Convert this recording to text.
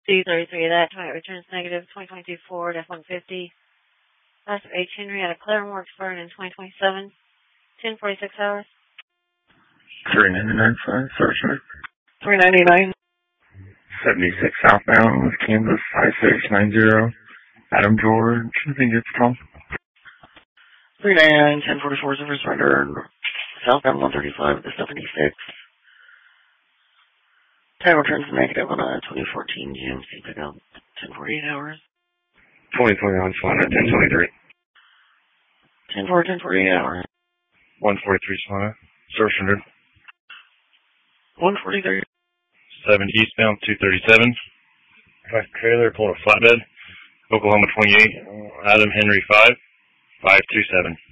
233 of that. Tonight returns negative. 2022 Ford F-150. Last of H. Henry out of Claremore expiring in 2027. 10:46 hours. 399 Sergeant. 399. 76 southbound with Kansas 5690. Adam George, I think it's Tom. 399, 1044 is over surrender. Southbound 135 to 76. Time returns negative on a 2014 GMC pickup. 10:48 hours. 2021 Swana 1023. 10:48 hours. 143 Swana. Service rendered. 143. 7 eastbound 237. Trailer pulling a flatbed. Oklahoma 28. Adam Henry 5. 527.